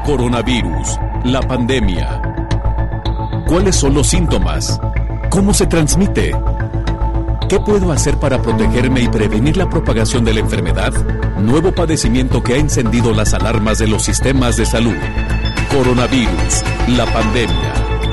Coronavirus, la pandemia. ¿Cuáles son los síntomas? ¿Cómo se transmite? ¿Qué puedo hacer para protegerme y prevenir la propagación de la enfermedad? Nuevo padecimiento que ha encendido las alarmas de los sistemas de salud. Coronavirus, la pandemia.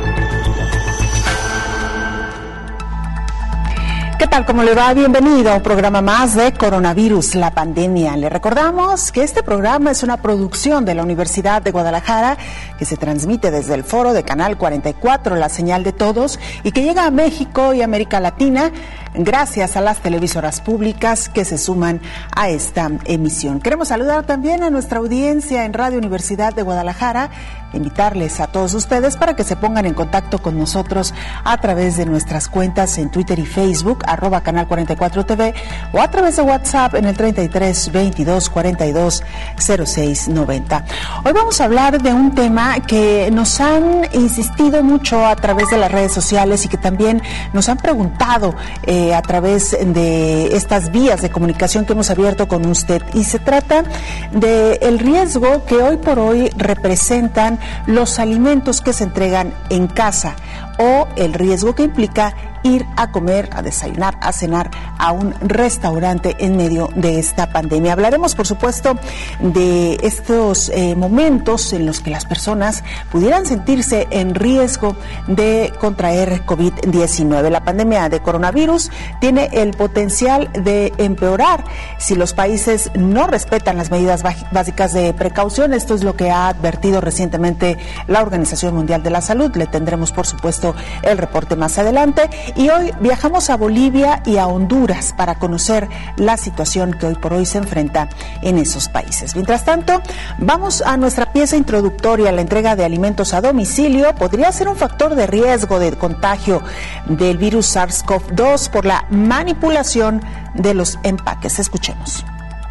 ¿Qué tal? ¿Cómo le va? Bienvenido a un programa más de Coronavirus, la pandemia. Le recordamos que este programa es una producción de la Universidad de Guadalajara que se transmite desde el foro de Canal 44, la señal de todos, y que llega a México y América Latina gracias a las televisoras públicas que se suman a esta emisión. Queremos saludar también a nuestra audiencia en Radio Universidad de Guadalajara, invitarles a todos ustedes para que se pongan en contacto con nosotros a través de nuestras cuentas en Twitter y Facebook, @Canal 44 TV, o a través de WhatsApp en el 33 22 42 06 90. Hoy vamos a hablar de un tema que nos han insistido mucho a través de las redes sociales y que también nos han preguntado a través de estas vías de comunicación que hemos abierto con usted, y se trata del riesgo que hoy por hoy representan los alimentos que se entregan en casa, o el riesgo que implica ir a comer, a desayunar, a cenar a un restaurante en medio de esta pandemia. Hablaremos, por supuesto, de estos momentos en los que las personas pudieran sentirse en riesgo de contraer COVID-19. La pandemia de coronavirus tiene el potencial de empeorar si los países no respetan las medidas básicas de precaución. Esto es lo que ha advertido recientemente la Organización Mundial de la Salud. Le tendremos, por supuesto, el reporte más adelante. Y hoy viajamos a Bolivia y a Honduras para conocer la situación que hoy por hoy se enfrenta en esos países. Mientras tanto, vamos a nuestra pieza introductoria. La entrega de alimentos a domicilio podría ser un factor de riesgo de contagio del virus SARS-CoV-2 por la manipulación de los empaques. Escuchemos.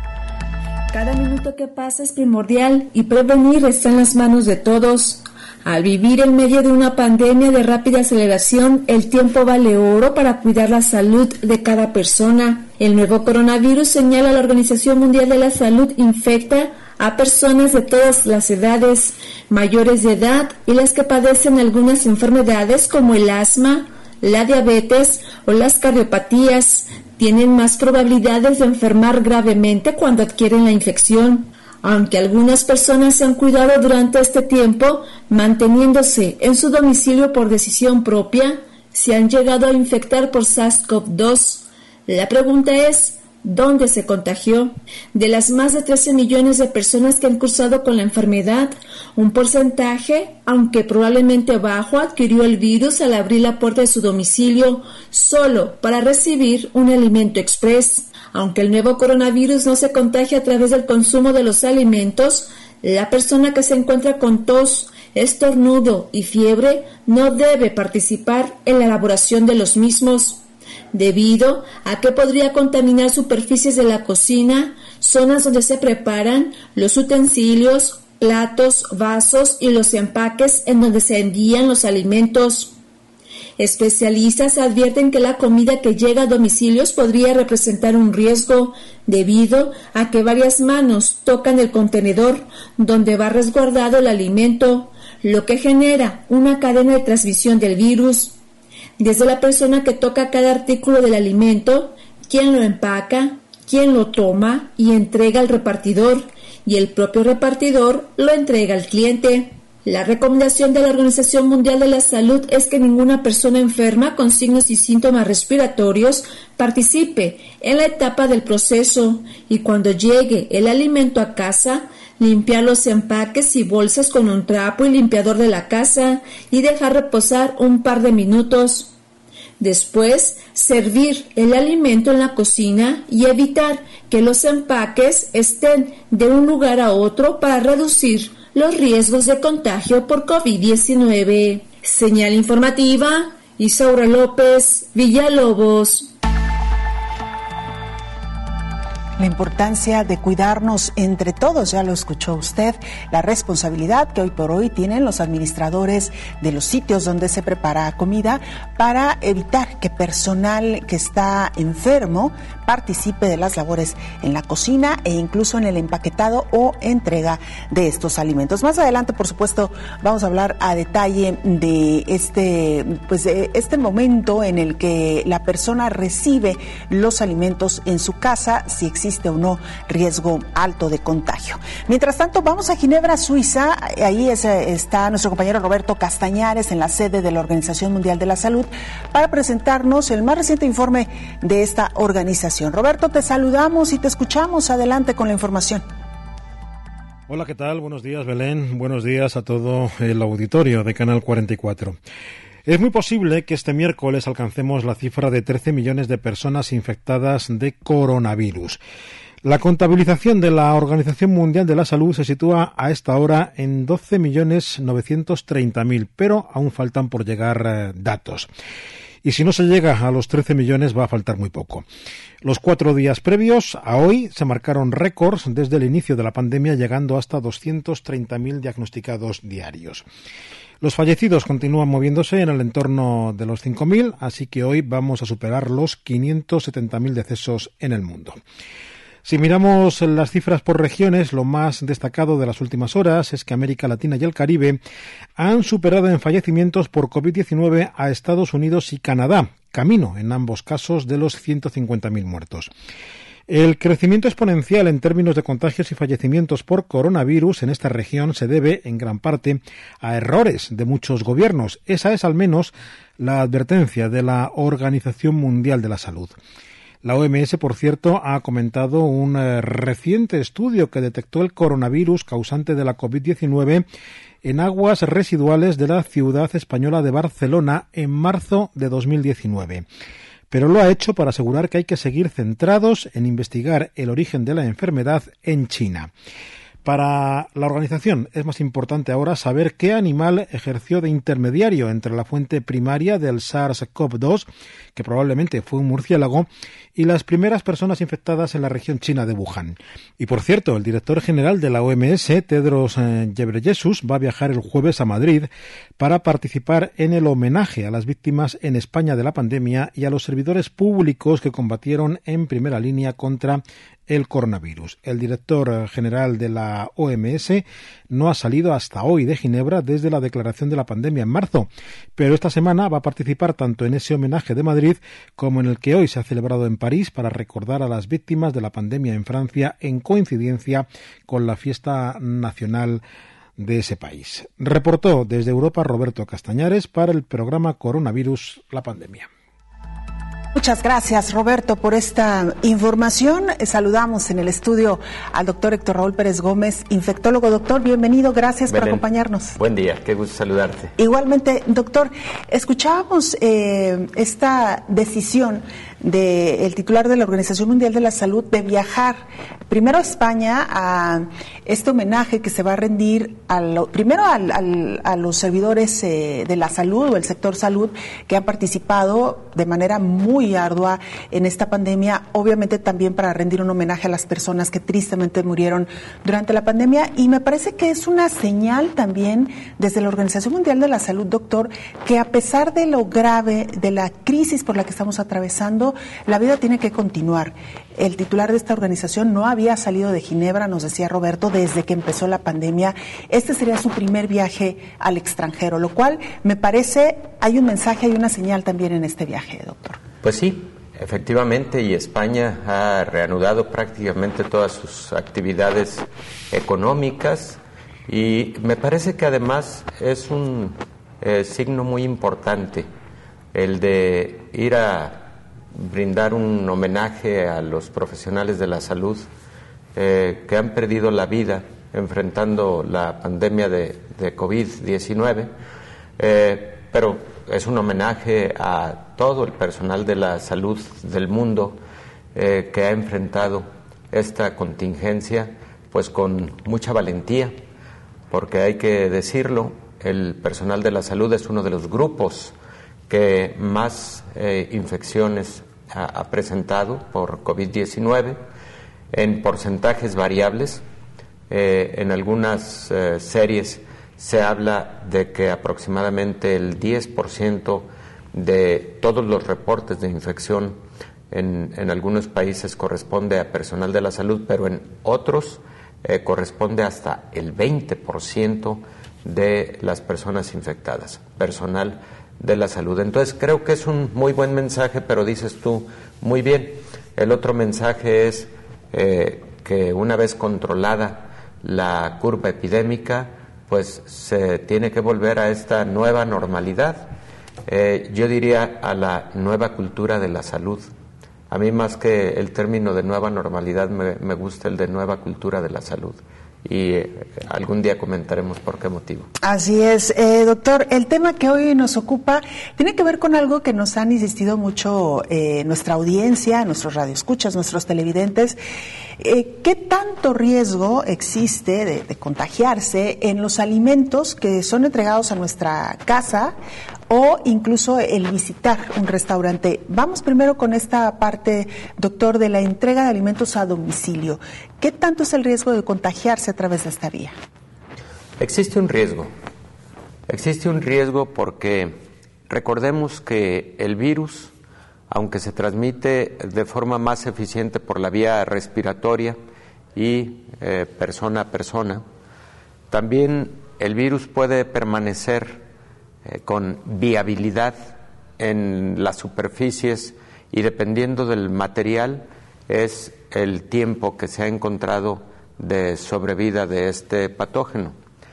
Cada minuto que pasa es primordial y prevenir está en las manos de todos. Al vivir en medio de una pandemia de rápida aceleración, el tiempo vale oro para cuidar la salud de cada persona. El nuevo coronavirus, señala la Organización Mundial de la Salud, infecta a personas de todas las edades, mayores de edad y las que padecen algunas enfermedades como el asma, la diabetes o las cardiopatías. Tienen más probabilidades de enfermar gravemente cuando adquieren la infección. Aunque algunas personas se han cuidado durante este tiempo, manteniéndose en su domicilio por decisión propia, se han llegado a infectar por SARS-CoV-2. La pregunta es, ¿dónde se contagió? De las más de 13 millones de personas que han cursado con la enfermedad, un porcentaje, aunque probablemente bajo, adquirió el virus al abrir la puerta de su domicilio solo para recibir un alimento express. Aunque el nuevo coronavirus no se contagia a través del consumo de los alimentos, la persona que se encuentra con tos, estornudo y fiebre no debe participar en la elaboración de los mismos, debido a que podría contaminar superficies de la cocina, zonas donde se preparan, los utensilios, platos, vasos y los empaques en donde se envían los alimentos. Especialistas advierten que la comida que llega a domicilios podría representar un riesgo debido a que varias manos tocan el contenedor donde va resguardado el alimento, lo que genera una cadena de transmisión del virus. Desde la persona que toca cada artículo del alimento, quien lo empaca, quien lo toma y entrega al repartidor, y el propio repartidor lo entrega al cliente. La recomendación de la Organización Mundial de la Salud es que ninguna persona enferma con signos y síntomas respiratorios participe en la etapa del proceso, y cuando llegue el alimento a casa, limpiar los empaques y bolsas con un trapo y limpiador de la casa y dejar reposar un par de minutos. Después, servir el alimento en la cocina y evitar que los empaques estén de un lugar a otro para reducir los riesgos de contagio por COVID-19. Señal informativa, Isaura López, Villalobos. La importancia de cuidarnos entre todos, ya lo escuchó usted, la responsabilidad que hoy por hoy tienen los administradores de los sitios donde se prepara comida para evitar que personal que está enfermo participe de las labores en la cocina e incluso en el empaquetado o entrega de estos alimentos. Más adelante, por supuesto, vamos a hablar a detalle de este momento en el que la persona recibe los alimentos en su casa, si existe o no riesgo alto de contagio. Mientras tanto, vamos a Ginebra, Suiza. Ahí está nuestro compañero Roberto Castañares en la sede de la Organización Mundial de la Salud para presentarnos el más reciente informe de esta organización. Roberto, te saludamos y te escuchamos. Adelante con la información. Hola, ¿qué tal? Buenos días, Belén. Buenos días a todo el auditorio de Canal 44. Es muy posible que este miércoles alcancemos la cifra de 13 millones de personas infectadas de coronavirus. La contabilización de la Organización Mundial de la Salud se sitúa a esta hora en 12.930.000, pero aún faltan por llegar datos. Y si no se llega a los 13 millones va a faltar muy poco. Los 4 días previos a hoy se marcaron récords desde el inicio de la pandemia, llegando hasta 230.000 diagnosticados diarios. Los fallecidos continúan moviéndose en el entorno de los 5.000, así que hoy vamos a superar los 570.000 decesos en el mundo. Si miramos las cifras por regiones, lo más destacado de las últimas horas es que América Latina y el Caribe han superado en fallecimientos por COVID-19 a Estados Unidos y Canadá, camino en ambos casos de los 150.000 muertos. El crecimiento exponencial en términos de contagios y fallecimientos por coronavirus en esta región se debe, en gran parte, a errores de muchos gobiernos. Esa es, al menos, la advertencia de la Organización Mundial de la Salud. La OMS, por cierto, ha comentado un reciente estudio que detectó el coronavirus causante de la COVID-19 en aguas residuales de la ciudad española de Barcelona en marzo de 2019. Pero lo ha hecho para asegurar que hay que seguir centrados en investigar el origen de la enfermedad en China. Para la organización es más importante ahora saber qué animal ejerció de intermediario entre la fuente primaria del SARS-CoV-2, que probablemente fue un murciélago, y las primeras personas infectadas en la región china de Wuhan. Y por cierto, el director general de la OMS, Tedros Ghebreyesus, va a viajar el jueves a Madrid para participar en el homenaje a las víctimas en España de la pandemia y a los servidores públicos que combatieron en primera línea contra el coronavirus. El director general de la OMS no ha salido hasta hoy de Ginebra desde la declaración de la pandemia en marzo, pero esta semana va a participar tanto en ese homenaje de Madrid como en el que hoy se ha celebrado en París para recordar a las víctimas de la pandemia en Francia en coincidencia con la fiesta nacional de ese país. Reportó desde Europa Roberto Castañares para el programa Coronavirus, la pandemia. Muchas gracias, Roberto, por esta información. Saludamos en el estudio al doctor Héctor Raúl Pérez Gómez, infectólogo. Doctor, bienvenido, gracias por acompañarnos. Buen día, qué gusto saludarte. Igualmente, doctor, escuchábamos esta decisión del titular de la Organización Mundial de la Salud de viajar primero a España a este homenaje que se va a rendir a los servidores de la salud o el sector salud que han participado de manera muy ardua en esta pandemia, obviamente también para rendir un homenaje a las personas que tristemente murieron durante la pandemia, y me parece que es una señal también desde la Organización Mundial de la Salud, doctor, que a pesar de lo grave de la crisis por la que estamos atravesando, la vida tiene que continuar. El titular de esta organización no había salido de Ginebra, nos decía Roberto, desde que empezó la pandemia. Este sería su primer viaje al extranjero, lo cual me parece, hay un mensaje, hay una señal también en este viaje, doctor. Pues sí, efectivamente, y España ha reanudado prácticamente todas sus actividades económicas, y me parece que además es un signo muy importante el de ir a brindar un homenaje a los profesionales de la salud que han perdido la vida enfrentando la pandemia de COVID-19, pero es un homenaje a todo el personal de la salud del mundo que ha enfrentado esta contingencia pues con mucha valentía, porque hay que decirlo, el personal de la salud es uno de los grupos que más infecciones ha presentado por COVID-19. en porcentajes variables. En algunas series se habla de que aproximadamente el 10% de todos los reportes de infección en algunos países corresponde a personal de la salud, pero en otros corresponde hasta el 20% de las personas infectadas, personal de la salud. Entonces creo que es un muy buen mensaje, pero dices tú muy bien. El otro mensaje es que una vez controlada la curva epidémica, pues se tiene que volver a esta nueva normalidad. Yo diría a la nueva cultura de la salud. A mí, más que el término de nueva normalidad, me gusta el de nueva cultura de la salud. Y algún día comentaremos por qué motivo. Así es, doctor. El tema que hoy nos ocupa tiene que ver con algo que nos han insistido mucho nuestra audiencia, nuestros radioescuchas, nuestros televidentes. ¿Qué tanto riesgo existe de contagiarse en los alimentos que son entregados a nuestra casa o incluso el visitar un restaurante? Vamos primero con esta parte, doctor, de la entrega de alimentos a domicilio. ¿Qué tanto es el riesgo de contagiarse a través de esta vía? Existe un riesgo. Existe un riesgo porque recordemos que el virus, aunque se transmite de forma más eficiente por la vía respiratoria y persona a persona, también el virus puede permanecer con viabilidad en las superficies y dependiendo del material es el tiempo que se ha encontrado de sobrevida de este patógeno.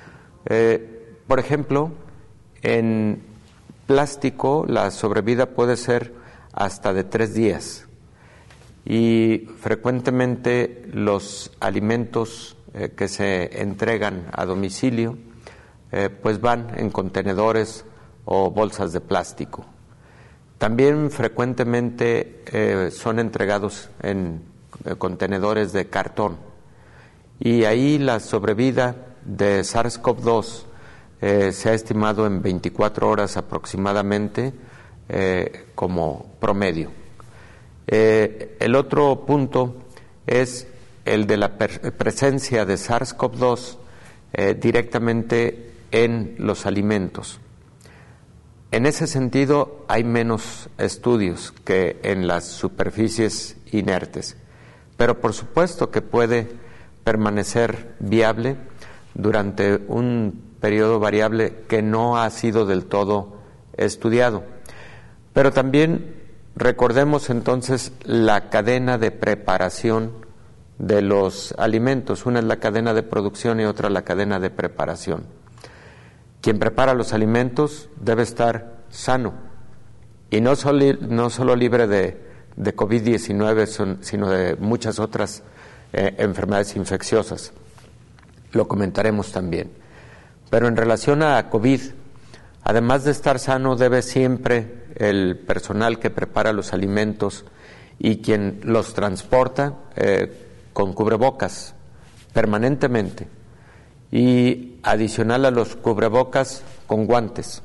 Por ejemplo, en plástico la sobrevida puede ser hasta de 3 días y frecuentemente los alimentos que se entregan a domicilio pues van en contenedores o bolsas de plástico. También frecuentemente son entregados en contenedores de cartón y ahí la sobrevida de SARS-CoV-2 se ha estimado en 24 horas aproximadamente como promedio. El otro punto es el de la presencia de SARS-CoV-2 directamente en los alimentos. En ese sentido hay menos estudios que en las superficies inertes, pero por supuesto que puede permanecer viable durante un periodo variable que no ha sido del todo estudiado. Pero también recordemos entonces la cadena de preparación de los alimentos. Una es la cadena de producción y otra la cadena de preparación. Quien prepara los alimentos debe estar sano y no solo libre de COVID-19, sino de muchas otras enfermedades infecciosas. Lo comentaremos también. Pero en relación a COVID, además de estar sano, debe siempre el personal que prepara los alimentos y quien los transporta con cubrebocas permanentemente y adicional a los cubrebocas con guantes.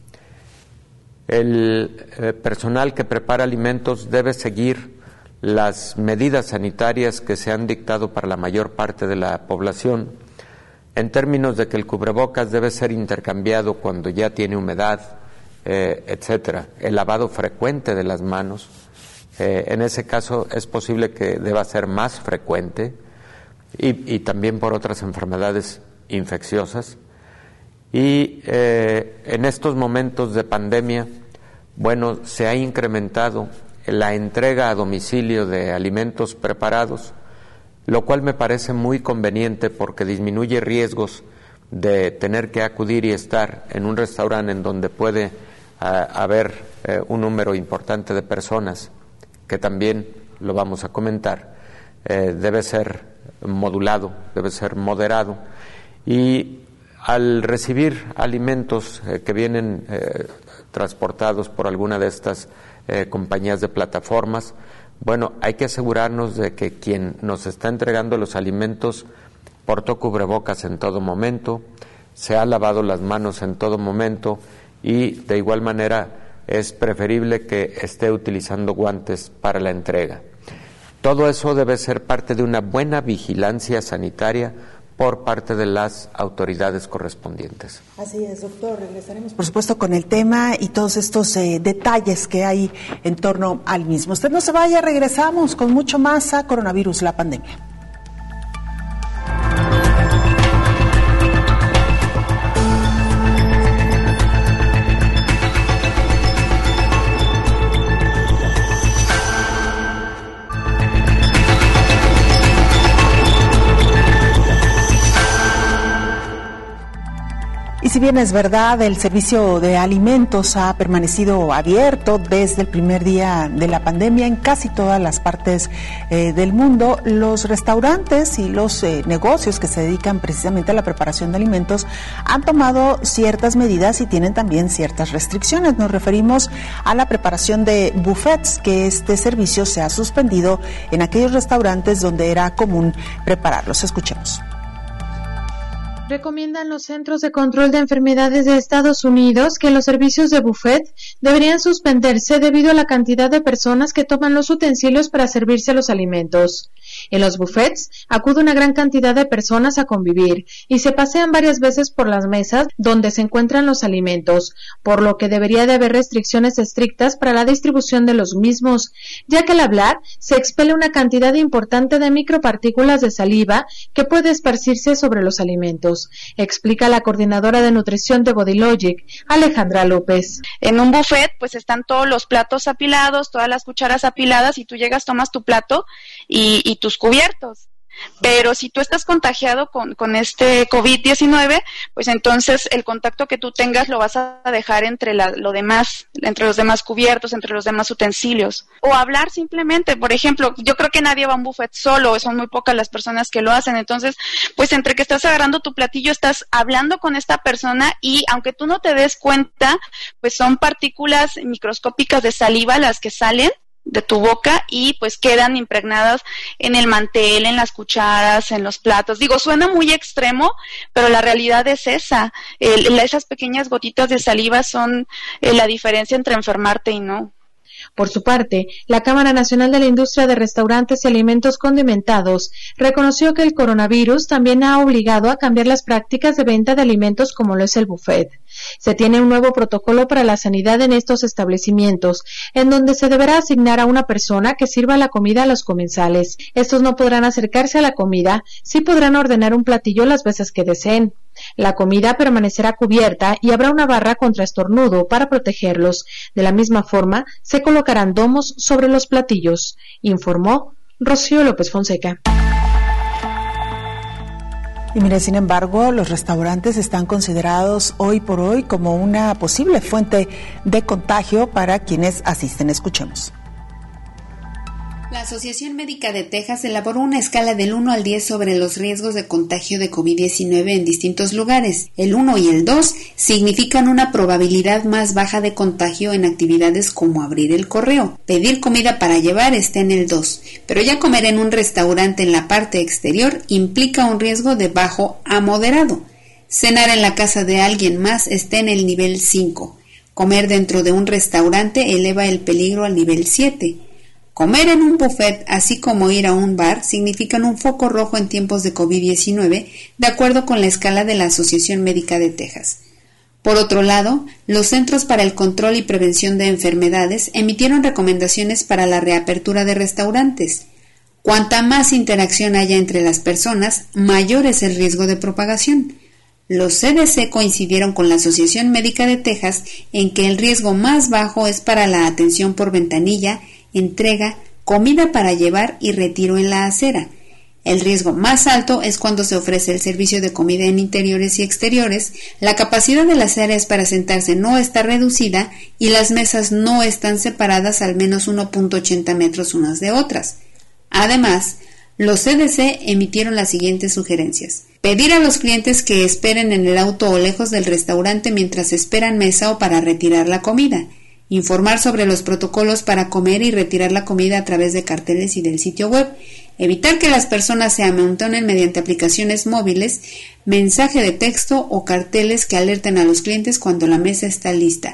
El personal que prepara alimentos debe seguir las medidas sanitarias que se han dictado para la mayor parte de la población, en términos de que el cubrebocas debe ser intercambiado cuando ya tiene humedad, etcétera. El lavado frecuente de las manos, en ese caso es posible que deba ser más frecuente y también por otras enfermedades infecciosas. Y en estos momentos de pandemia, bueno, se ha incrementado la entrega a domicilio de alimentos preparados, lo cual me parece muy conveniente porque disminuye riesgos de tener que acudir y estar en un restaurante en donde puede haber un número importante de personas, que también lo vamos a comentar. Debe ser modulado, debe ser moderado, y al recibir alimentos que vienen transportados por alguna de estas compañías de plataformas, bueno, hay que asegurarnos de que quien nos está entregando los alimentos portó cubrebocas en todo momento, se ha lavado las manos en todo momento y de igual manera es preferible que esté utilizando guantes para la entrega. todo eso debe ser parte de una buena vigilancia sanitaria por parte de las autoridades correspondientes. Así es, doctor. Regresaremos, por supuesto, con el tema y todos estos detalles que hay en torno al mismo. Usted no se vaya, regresamos con mucho más a Coronavirus, la pandemia. Y si bien es verdad, el servicio de alimentos ha permanecido abierto desde el primer día de la pandemia en casi todas las partes del mundo, los restaurantes y los negocios que se dedican precisamente a la preparación de alimentos han tomado ciertas medidas y tienen también ciertas restricciones. Nos referimos a la preparación de buffets, que este servicio se ha suspendido en aquellos restaurantes donde era común prepararlos. Escuchemos. Recomiendan los Centros de Control de Enfermedades de Estados Unidos que los servicios de buffet deberían suspenderse debido a la cantidad de personas que toman los utensilios para servirse los alimentos. En los buffets acude una gran cantidad de personas a convivir y se pasean varias veces por las mesas donde se encuentran los alimentos, por lo que debería de haber restricciones estrictas para la distribución de los mismos, ya que al hablar se expele una cantidad importante de micropartículas de saliva que puede esparcirse sobre los alimentos, explica la coordinadora de nutrición de Bodylogic, Alejandra López. En un buffet pues están todos los platos apilados, todas las cucharas apiladas y tú llegas, tomas tu plato y tus cubiertos. Pero si tú estás contagiado con este COVID-19, pues entonces el contacto que tú tengas lo vas a dejar entre los demás cubiertos, entre los demás utensilios. O hablar simplemente, por ejemplo, yo creo que nadie va a un buffet solo, son muy pocas las personas que lo hacen. Entonces, pues entre que estás agarrando tu platillo, estás hablando con esta persona y aunque tú no te des cuenta, pues son partículas microscópicas de saliva las que salen de tu boca y pues quedan impregnadas en el mantel, en las cucharas, en los platos. Digo, suena muy extremo, pero la realidad es esa. Esas pequeñas gotitas de saliva son la diferencia entre enfermarte y no. Por su parte, la Cámara Nacional de la Industria de Restaurantes y Alimentos Condimentados reconoció que el coronavirus también ha obligado a cambiar las prácticas de venta de alimentos como lo es el buffet. Se tiene un nuevo protocolo para la sanidad en estos establecimientos, en donde se deberá asignar a una persona que sirva la comida a los comensales. Estos no podrán acercarse a la comida, sí podrán ordenar un platillo las veces que deseen. La comida permanecerá cubierta y habrá una barra contra estornudo para protegerlos. De la misma forma, se colocarán domos sobre los platillos, informó Rocío López Fonseca. Y mire, sin embargo, los restaurantes están considerados hoy por hoy como una posible fuente de contagio para quienes asisten. Escuchemos. La Asociación Médica de Texas elaboró una escala del 1 al 10 sobre los riesgos de contagio de COVID-19 en distintos lugares. El 1 y el 2 significan una probabilidad más baja de contagio en actividades como abrir el correo. Pedir comida para llevar está en el 2, pero ya comer en un restaurante en la parte exterior implica un riesgo de bajo a moderado. Cenar en la casa de alguien más está en el nivel 5. Comer dentro de un restaurante eleva el peligro al nivel 7. Comer en un buffet, así como ir a un bar, significan un foco rojo en tiempos de COVID-19, de acuerdo con la escala de la Asociación Médica de Texas. Por otro lado, los Centros para el Control y Prevención de Enfermedades emitieron recomendaciones para la reapertura de restaurantes. Cuanta más interacción haya entre las personas, mayor es el riesgo de propagación. Los CDC coincidieron con la Asociación Médica de Texas en que el riesgo más bajo es para la atención por ventanilla, entrega, comida para llevar y retiro en la acera. El riesgo más alto es cuando se ofrece el servicio de comida en interiores y exteriores, la capacidad de las áreas para sentarse no está reducida y las mesas no están separadas al menos 1.80 metros unas de otras. Además, los CDC emitieron las siguientes sugerencias. Pedir a los clientes que esperen en el auto o lejos del restaurante mientras esperan mesa o para retirar la comida. Informar sobre los protocolos para comer y retirar la comida a través de carteles y del sitio web. Evitar que las personas se amontonen mediante aplicaciones móviles, mensaje de texto o carteles que alerten a los clientes cuando la mesa está lista.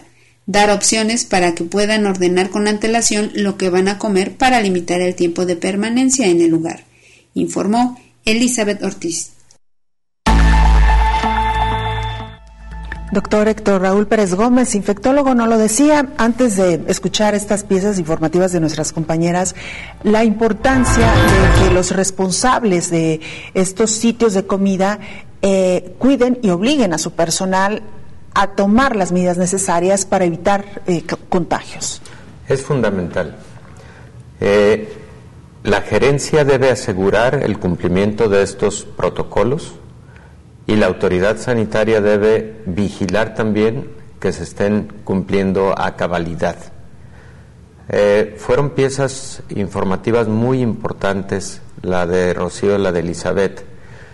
dar opciones para que puedan ordenar con antelación lo que van a comer para limitar el tiempo de permanencia en el lugar, informó Elizabeth Ortiz. Doctor Héctor Raúl Pérez Gómez, infectólogo, nos lo decía antes de escuchar estas piezas informativas de nuestras compañeras, la importancia de que los responsables de estos sitios de comida cuiden y obliguen a su personal a tomar las medidas necesarias para evitar contagios. Es fundamental. La gerencia debe asegurar el cumplimiento de estos protocolos y la autoridad sanitaria debe vigilar también que se estén cumpliendo a cabalidad. Fueron piezas informativas muy importantes, la de Rocío y la de Elizabeth,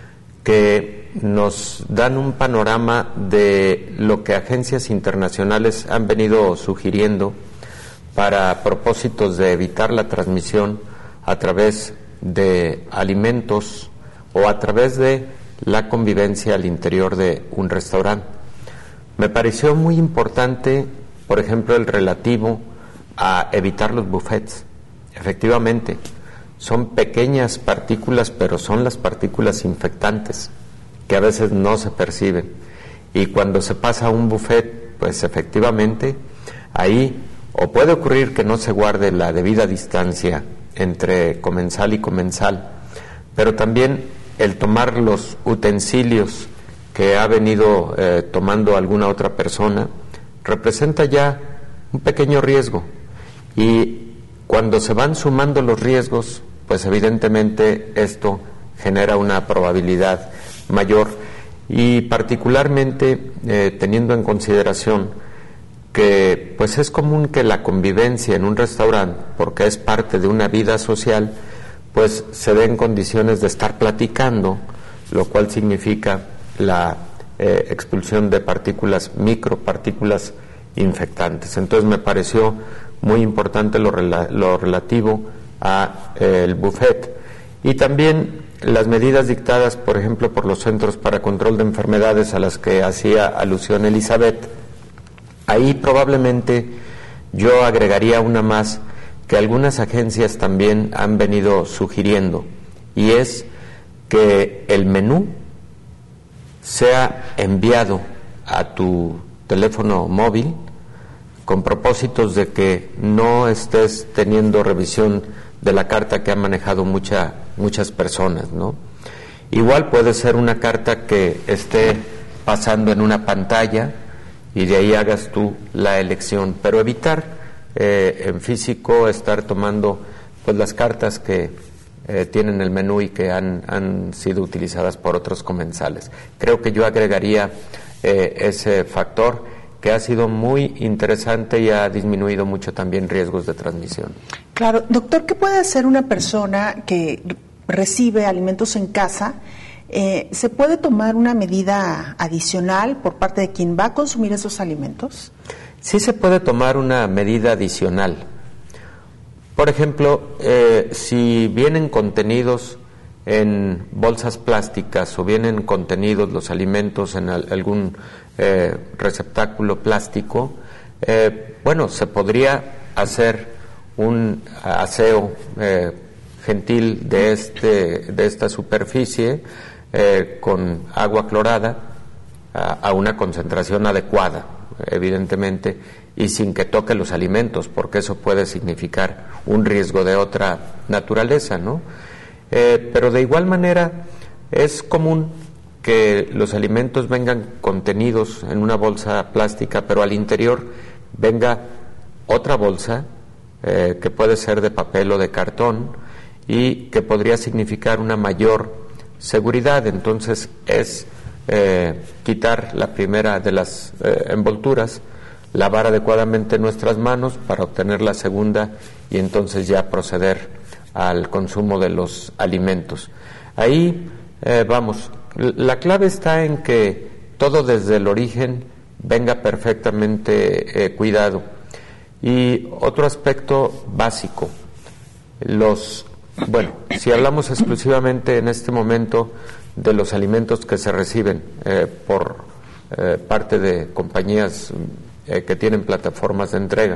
que nos dan un panorama de lo que agencias internacionales han venido sugiriendo para propósitos de evitar la transmisión a través de alimentos o a través de la convivencia al interior de un restaurante. Me pareció muy importante, por ejemplo, el relativo a evitar los buffets. Efectivamente, son pequeñas partículas, pero son las partículas infectantes que a veces no se perciben. Y cuando se pasa a un buffet, pues efectivamente, ahí o puede ocurrir que no se guarde la debida distancia entre comensal y comensal, pero también el tomar los utensilios que ha venido tomando alguna otra persona representa ya un pequeño riesgo, y cuando se van sumando los riesgos, pues evidentemente esto genera una probabilidad mayor, y particularmente teniendo en consideración que pues es común que la convivencia en un restaurante, porque es parte de una vida social, pues se dé en condiciones de estar platicando, lo cual significa la expulsión de partículas, micropartículas infectantes. Entonces me pareció muy importante lo relativo a el buffet, y también las medidas dictadas, por ejemplo, por los Centros para Control de Enfermedades a las que hacía alusión Elizabeth. Ahí probablemente yo agregaría una más que algunas agencias también han venido sugiriendo, y es que el menú sea enviado a tu teléfono móvil con propósitos de que no estés teniendo revisión de la carta que han manejado muchas personas, ¿no? Igual puede ser una carta que esté pasando en una pantalla y de ahí hagas tú la elección, pero evitar en físico estar tomando pues las cartas que tienen el menú y que han sido utilizadas por otros comensales. Creo que yo agregaría ese factor que ha sido muy interesante y ha disminuido mucho también riesgos de transmisión. Claro, doctor, ¿qué puede hacer una persona que recibe alimentos en casa? ¿Se puede tomar una medida adicional por parte de quien va a consumir esos alimentos? Sí se puede tomar una medida adicional. Por ejemplo, si vienen contenidos en bolsas plásticas o vienen contenidos los alimentos en algún receptáculo plástico, bueno, se podría hacer un aseo gentil de esta superficie con agua clorada a una concentración adecuada, evidentemente, y sin que toque los alimentos, porque eso puede significar un riesgo de otra naturaleza, ¿no? Pero de igual manera es común que los alimentos vengan contenidos en una bolsa plástica, pero al interior venga otra bolsa que puede ser de papel o de cartón y que podría significar una mayor seguridad. Entonces es quitar la primera de las envolturas, lavar adecuadamente nuestras manos para obtener la segunda y entonces ya proceder al consumo de los alimentos. Ahí vamos, la clave está en que todo desde el origen venga perfectamente cuidado. Y otro aspecto básico, si hablamos exclusivamente en este momento de los alimentos que se reciben por parte de compañías que tienen plataformas de entrega.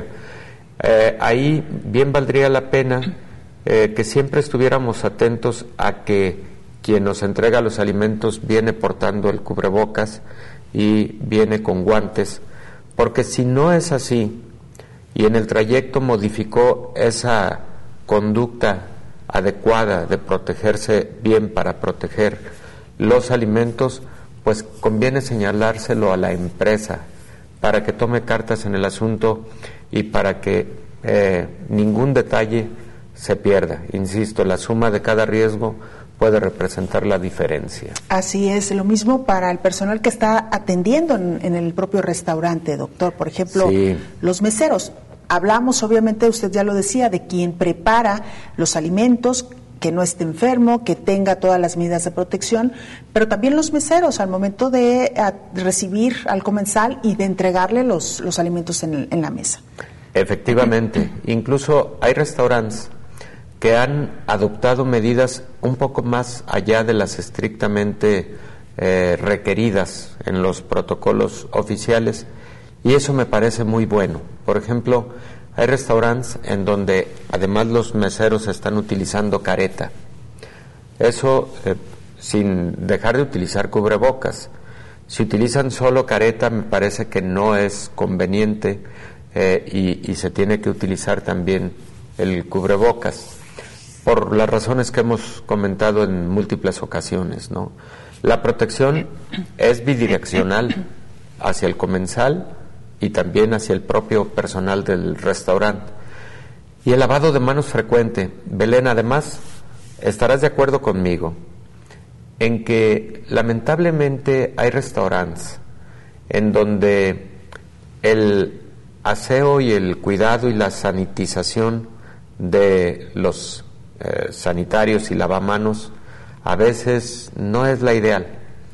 Ahí bien valdría la pena que siempre estuviéramos atentos a que quien nos entrega los alimentos viene portando el cubrebocas y viene con guantes, porque si no es así y en el trayecto modificó esa conducta adecuada de protegerse bien para proteger los alimentos, pues conviene señalárselo a la empresa para que tome cartas en el asunto y para que ningún detalle se pierda. Insisto, la suma de cada riesgo puede representar la diferencia. Así es, lo mismo para el personal que está atendiendo en el propio restaurante, doctor. Por ejemplo, sí, los meseros. Hablamos, obviamente, usted ya lo decía, de quien prepara los alimentos, que no esté enfermo, que tenga todas las medidas de protección, pero también los meseros al momento de recibir al comensal y de entregarle los alimentos en la mesa. Efectivamente, incluso hay restaurantes que han adoptado medidas un poco más allá de las estrictamente requeridas en los protocolos oficiales, y eso me parece muy bueno. Por ejemplo, hay restaurantes en donde además los meseros están utilizando careta. Eso sin dejar de utilizar cubrebocas. Si utilizan solo careta, me parece que no es conveniente y se tiene que utilizar también el cubrebocas, por las razones que hemos comentado en múltiples ocasiones, ¿no? La protección es bidireccional hacia el comensal y también hacia el propio personal del restaurante. Y el lavado de manos frecuente. Belén, además, estarás de acuerdo conmigo en que lamentablemente hay restaurantes en donde el aseo y el cuidado y la sanitización de los sanitarios y lavamanos a veces no es la ideal.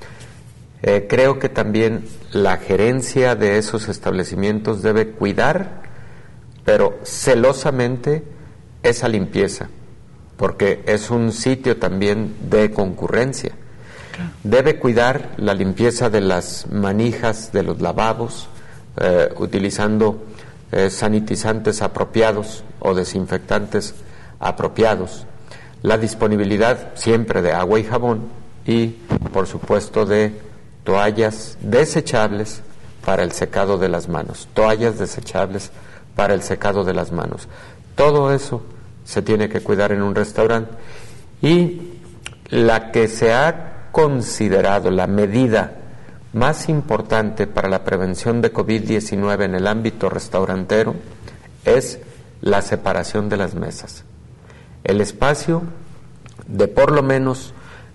Creo que también la gerencia de esos establecimientos debe cuidar, pero celosamente, esa limpieza, porque es un sitio también de concurrencia. Debe cuidar la limpieza de las manijas de los lavabos, utilizando sanitizantes apropiados o desinfectantes apropiados, la disponibilidad siempre de agua y jabón y, por supuesto, de toallas desechables para el secado de las manos, toallas desechables para el secado de las manos. Todo eso se tiene que cuidar en un restaurante. Y la que se ha considerado la medida más importante para la prevención de COVID-19 en el ámbito restaurantero es la separación de las mesas. El espacio de por lo menos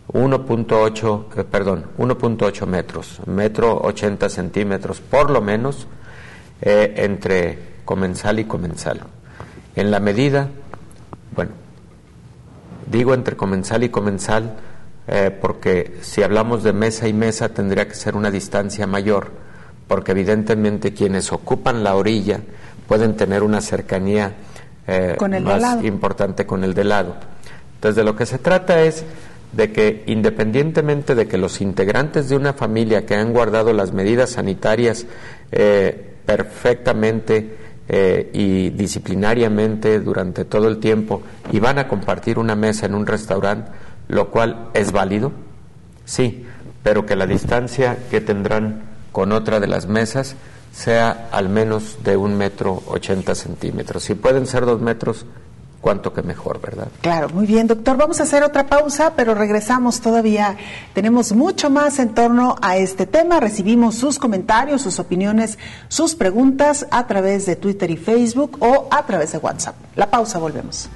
1.8 metros, 1.80 centímetros, por lo menos, entre comensal y comensal. En la medida, bueno, digo entre comensal y comensal, porque si hablamos de mesa y mesa tendría que ser una distancia mayor, porque evidentemente quienes ocupan la orilla pueden tener una cercanía más importante con el de lado. Entonces, de lo que se trata es de que, independientemente de que los integrantes de una familia que han guardado las medidas sanitarias perfectamente y disciplinariamente durante todo el tiempo y van a compartir una mesa en un restaurante, lo cual es válido, sí, pero que la distancia que tendrán con otra de las mesas sea al menos de 1.80 centímetros. Si pueden ser 2 metros, cuánto que mejor, ¿verdad? Claro, muy bien, doctor. Vamos a hacer otra pausa, pero regresamos todavía. Tenemos mucho más en torno a este tema. Recibimos sus comentarios, sus opiniones, sus preguntas a través de Twitter y Facebook o a través de WhatsApp. La pausa, volvemos.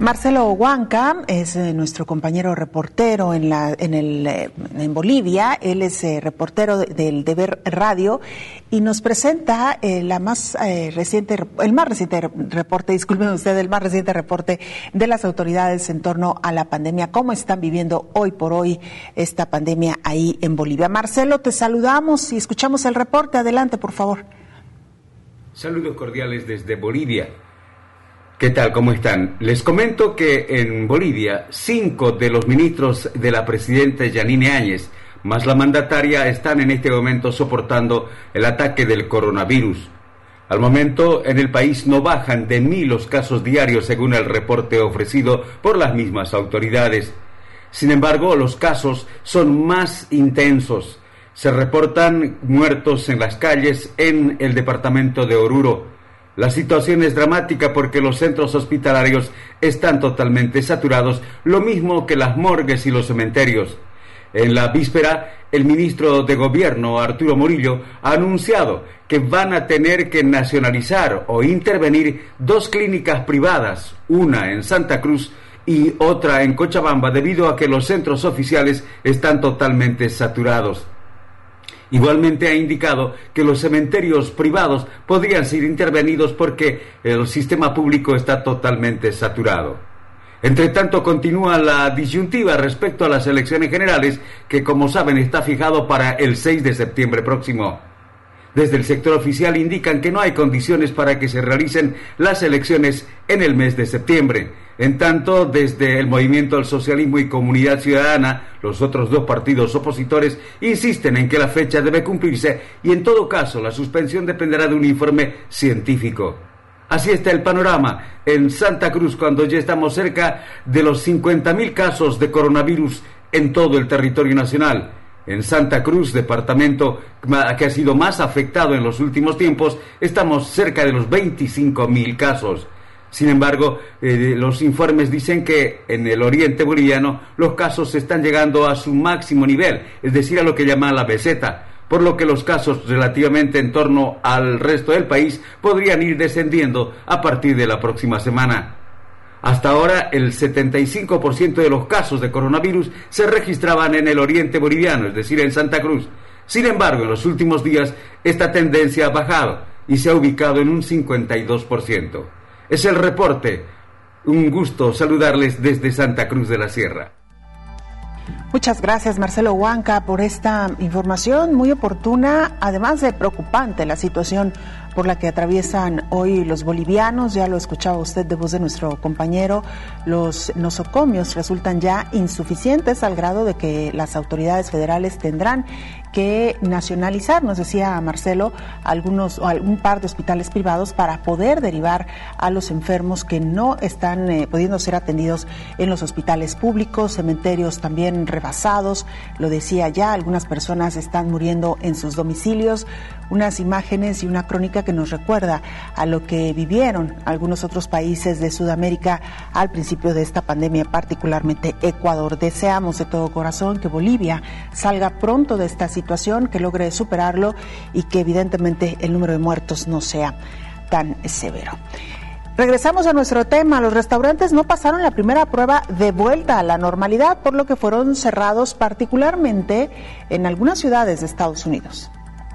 Marcelo Huanca es nuestro compañero reportero en Bolivia. Él es reportero del Deber Radio y nos presenta el más reciente reporte de las autoridades en torno a la pandemia. ¿Cómo están viviendo hoy por hoy esta pandemia ahí en Bolivia? Marcelo, te saludamos y escuchamos el reporte. Adelante, por favor. Saludos cordiales desde Bolivia. ¿Qué tal? ¿Cómo están? Les comento que en Bolivia 5 de los ministros de la presidenta Yanine Áñez, más la mandataria, están en este momento soportando el ataque del coronavirus. Al momento, en el país no bajan de 1.000 los casos diarios, según el reporte ofrecido por las mismas autoridades. Sin embargo, los casos son más intensos. Se reportan muertos en las calles en el departamento de Oruro. La situación es dramática porque los centros hospitalarios están totalmente saturados, lo mismo que las morgues y los cementerios. En la víspera, el ministro de Gobierno, Arturo Murillo, ha anunciado que van a tener que nacionalizar o intervenir 2 clínicas privadas, una en Santa Cruz y otra en Cochabamba, debido a que los centros oficiales están totalmente saturados. Igualmente ha indicado que los cementerios privados podrían ser intervenidos porque el sistema público está totalmente saturado. Entre tanto, continúa la disyuntiva respecto a las elecciones generales, que como saben está fijado para el 6 de septiembre próximo. Desde el sector oficial indican que no hay condiciones para que se realicen las elecciones en el mes de septiembre. En tanto, desde el Movimiento al Socialismo y Comunidad Ciudadana, los otros 2 partidos opositores insisten en que la fecha debe cumplirse y en todo caso la suspensión dependerá de un informe científico. Así está el panorama en Santa Cruz, cuando ya estamos cerca de los 50.000 casos de coronavirus en todo el territorio nacional. En Santa Cruz, departamento que ha sido más afectado en los últimos tiempos, estamos cerca de los 25.000 casos. Sin embargo, los informes dicen que en el oriente boliviano los casos están llegando a su máximo nivel, es decir, a lo que llaman la meseta, por lo que los casos relativamente en torno al resto del país podrían ir descendiendo a partir de la próxima semana. Hasta ahora, el 75% de los casos de coronavirus se registraban en el oriente boliviano, es decir, en Santa Cruz. Sin embargo, en los últimos días, esta tendencia ha bajado y se ha ubicado en un 52%. Es el reporte. Un gusto saludarles desde Santa Cruz de la Sierra. Muchas gracias, Marcelo Huanca, por esta información muy oportuna, además de preocupante la situación por la que atraviesan hoy los bolivianos. Ya lo escuchaba usted de voz de nuestro compañero. Los nosocomios resultan ya insuficientes al grado de que las autoridades federales tendrán que nacionalizar, nos decía Marcelo, algún par de hospitales privados para poder derivar a los enfermos que no están pudiendo ser atendidos en los hospitales públicos, cementerios también rebasados. Lo decía ya, algunas personas están muriendo en sus domicilios. Unas imágenes y una crónica que nos recuerda a lo que vivieron algunos otros países de Sudamérica al principio de esta pandemia, particularmente Ecuador. Deseamos de todo corazón que Bolivia salga pronto de esta situación, que logre superarlo y que evidentemente el número de muertos no sea tan severo. Regresamos a nuestro tema. Los restaurantes no pasaron la primera prueba de vuelta a la normalidad, por lo que fueron cerrados, particularmente en algunas ciudades de Estados Unidos.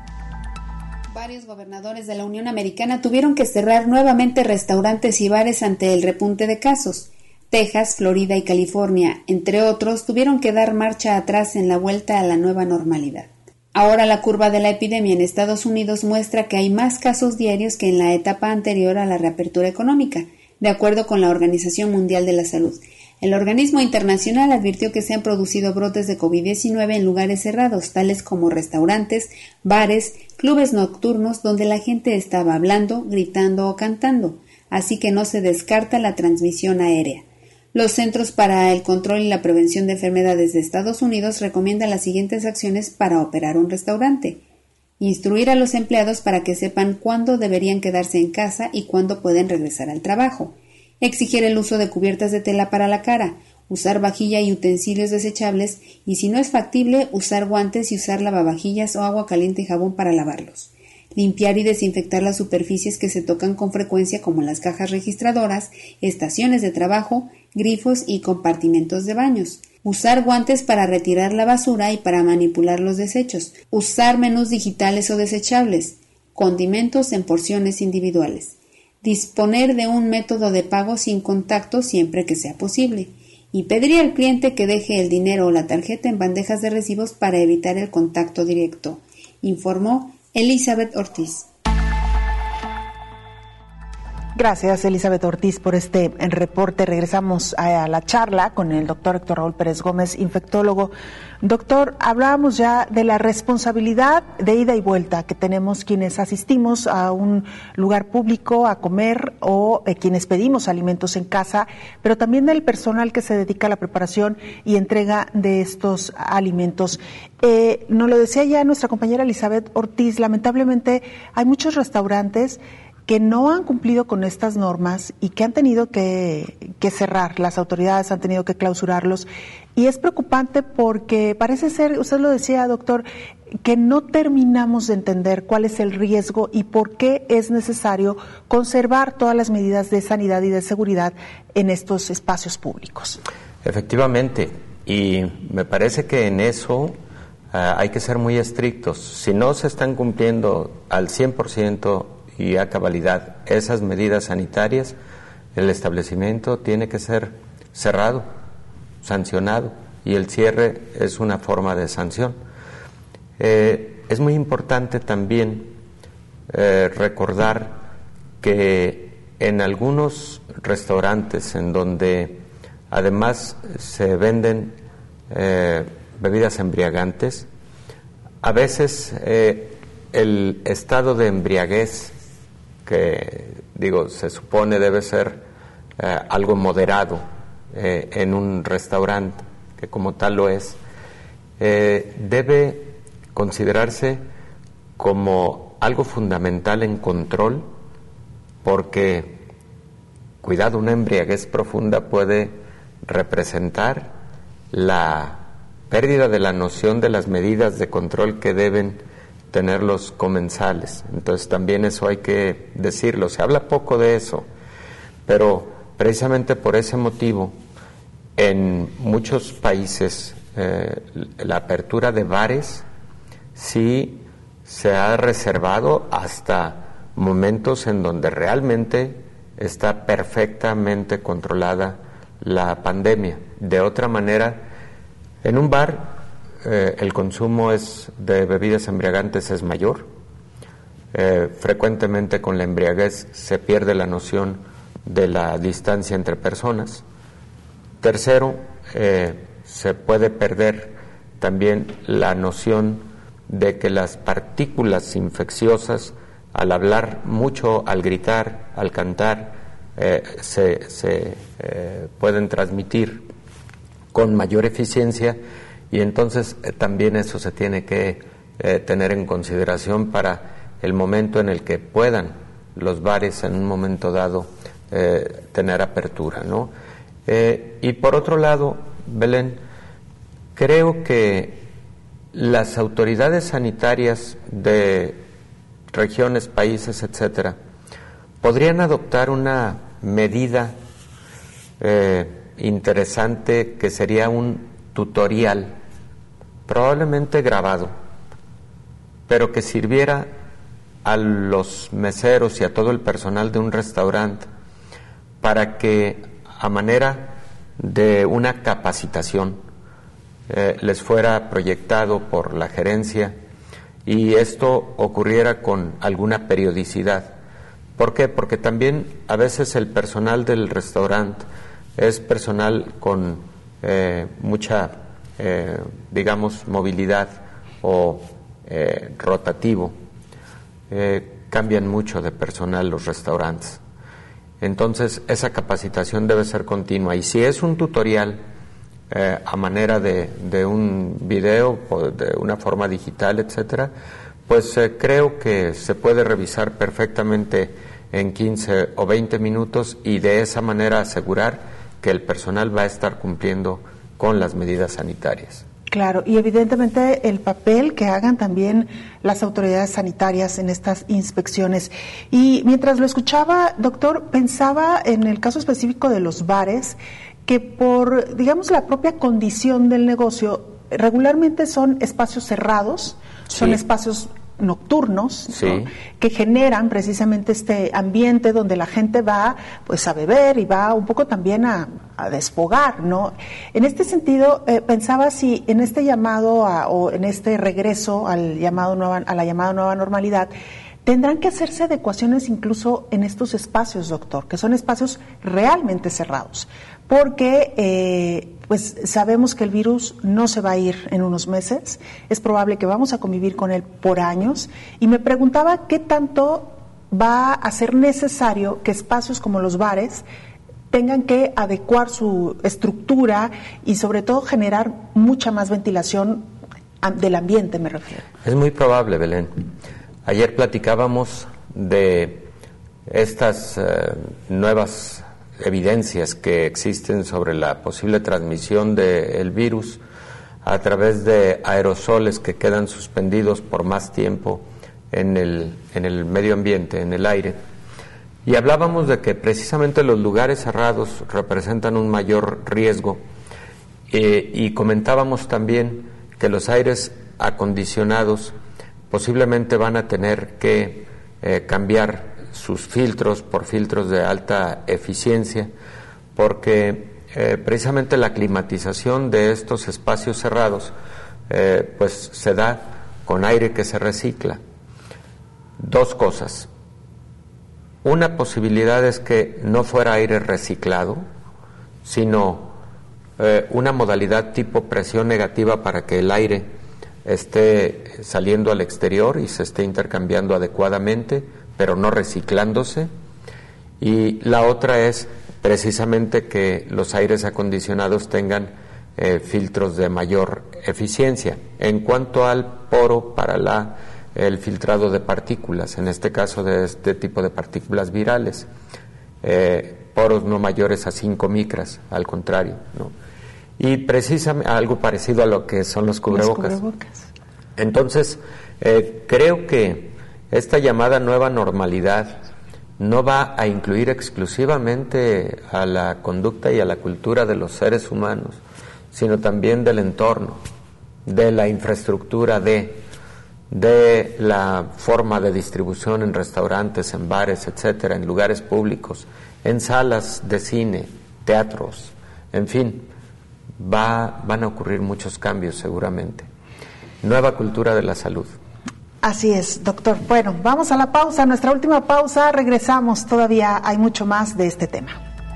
Varios gobernadores de la Unión Americana tuvieron que cerrar nuevamente restaurantes y bares ante el repunte de casos. Texas, Florida y California, entre otros, tuvieron que dar marcha atrás en la vuelta a la nueva normalidad. Ahora la curva de la epidemia en Estados Unidos muestra que hay más casos diarios que en la etapa anterior a la reapertura económica, de acuerdo con la Organización Mundial de la Salud. El organismo internacional advirtió que se han producido brotes de COVID-19 en lugares cerrados, tales como restaurantes, bares, clubes nocturnos donde la gente estaba hablando, gritando o cantando, así que no se descarta la transmisión aérea. Los Centros para el Control y la Prevención de Enfermedades de Estados Unidos recomiendan las siguientes acciones para operar un restaurante. Instruir a los empleados para que sepan cuándo deberían quedarse en casa y cuándo pueden regresar al trabajo. Exigir el uso de cubiertas de tela para la cara, usar vajilla y utensilios desechables y, si no es factible, usar guantes y usar lavavajillas o agua caliente y jabón para lavarlos. limpiar y desinfectar las superficies que se tocan con frecuencia como las cajas registradoras, estaciones de trabajo, grifos y compartimentos de baños. Usar guantes para retirar la basura y para manipular los desechos. Usar menús digitales o desechables. Condimentos en porciones individuales. Disponer de un método de pago sin contacto siempre que sea posible. Y pedir al cliente que deje el dinero o la tarjeta en bandejas de recibos para evitar el contacto directo, informó Elizabeth Ortiz. Gracias, Elizabeth Ortiz, por este reporte. Regresamos a la charla con el doctor Héctor Raúl Pérez Gómez, infectólogo. Doctor, hablábamos ya de la responsabilidad de ida y vuelta que tenemos quienes asistimos a un lugar público a comer o quienes pedimos alimentos en casa, pero también del personal que se dedica a la preparación y entrega de estos alimentos. Nos lo decía ya nuestra compañera Elizabeth Ortiz, lamentablemente hay muchos restaurantes que no han cumplido con estas normas y que han tenido que cerrar, las autoridades han tenido que clausurarlos, y es preocupante porque parece ser, usted lo decía, doctor, que no terminamos de entender cuál es el riesgo y por qué es necesario conservar todas las medidas de sanidad y de seguridad en estos espacios públicos. Efectivamente, y me parece que en eso hay que ser muy estrictos. Si no se están cumpliendo al 100% y a cabalidad esas medidas sanitarias, el establecimiento tiene que ser cerrado, sancionado, y el cierre es una forma de sanción. Es muy importante también recordar que en algunos restaurantes en donde además se venden bebidas embriagantes, a veces el estado de embriaguez, que se supone debe ser algo moderado en un restaurante, que como tal lo es, debe considerarse como algo fundamental en control, porque, cuidado, una embriaguez profunda puede representar la pérdida de la noción de las medidas de control que deben tener los comensales. Entonces también eso hay que decirlo. Se habla poco de eso, pero precisamente por ese motivo en muchos países la apertura de bares sí se ha reservado hasta momentos en donde realmente está perfectamente controlada la pandemia. De otra manera, en un bar el consumo de bebidas embriagantes es mayor. Frecuentemente con la embriaguez se pierde la noción de la distancia entre personas. Tercero, se puede perder también la noción de que las partículas infecciosas, al hablar mucho, al gritar, al cantar, se pueden transmitir con mayor eficiencia. Y entonces también eso se tiene que tener en consideración para el momento en el que puedan los bares en un momento dado tener apertura, ¿no? Y por otro lado, Belén, creo que las autoridades sanitarias de regiones, países, etcétera, podrían adoptar una medida interesante que sería un tutorial, probablemente grabado, pero que sirviera a los meseros y a todo el personal de un restaurante para que, a manera de una capacitación, les fuera proyectado por la gerencia y esto ocurriera con alguna periodicidad. ¿Por qué? Porque también a veces el personal del restaurante es personal con mucha movilidad o rotativo. Cambian mucho de personal los restaurantes. Entonces esa capacitación debe ser continua, y si es un tutorial a manera de un video o de una forma digital, etcétera, pues creo que se puede revisar perfectamente en 15 o 20 minutos y de esa manera asegurar que el personal va a estar cumpliendo con las medidas sanitarias. Claro, y evidentemente el papel que hagan también las autoridades sanitarias en estas inspecciones. Y mientras lo escuchaba, doctor, pensaba en el caso específico de los bares, que por, digamos, la propia condición del negocio, regularmente son espacios cerrados, son espacios nocturnos, ¿no?, que generan precisamente este ambiente donde la gente va pues a beber y va un poco también a desfogar, ¿no? En este sentido, pensaba si en este llamado o en este regreso a la llamada nueva normalidad, tendrán que hacerse adecuaciones incluso en estos espacios, doctor, que son espacios realmente cerrados, porque pues sabemos que el virus no se va a ir en unos meses, es probable que vamos a convivir con él por años, y me preguntaba qué tanto va a ser necesario que espacios como los bares tengan que adecuar su estructura y sobre todo generar mucha más ventilación del ambiente, me refiero. Es muy probable, Belén. Ayer platicábamos de estas nuevas evidencias que existen sobre la posible transmisión del virus a través de aerosoles que quedan suspendidos por más tiempo en el medio ambiente, en el aire. Y hablábamos de que precisamente los lugares cerrados representan un mayor riesgo, y comentábamos también que los aires acondicionados posiblemente van a tener que cambiar sus filtros por filtros de alta eficiencia, porque precisamente la climatización de estos espacios cerrados pues se da con aire que se recicla. Dos cosas. Una posibilidad es que no fuera aire reciclado, sino una modalidad tipo presión negativa para que el aire esté saliendo al exterior y se esté intercambiando adecuadamente, pero no reciclándose. Y la otra es precisamente que los aires acondicionados tengan filtros de mayor eficiencia. En cuanto al poro para el filtrado de partículas, en este caso de este tipo de partículas virales, poros no mayores a 5 micras, al contrario, ¿no? Y precisamente algo parecido a lo que son los cubrebocas. Entonces, creo que esta llamada nueva normalidad no va a incluir exclusivamente a la conducta y a la cultura de los seres humanos, sino también del entorno, de la infraestructura, de la forma de distribución en restaurantes, en bares, etcétera, en lugares públicos, en salas de cine, teatros, en fin, van a ocurrir muchos cambios seguramente. Nueva cultura de la salud. Así es, doctor. Bueno, vamos a la pausa, nuestra última pausa, regresamos, todavía hay mucho más de este tema.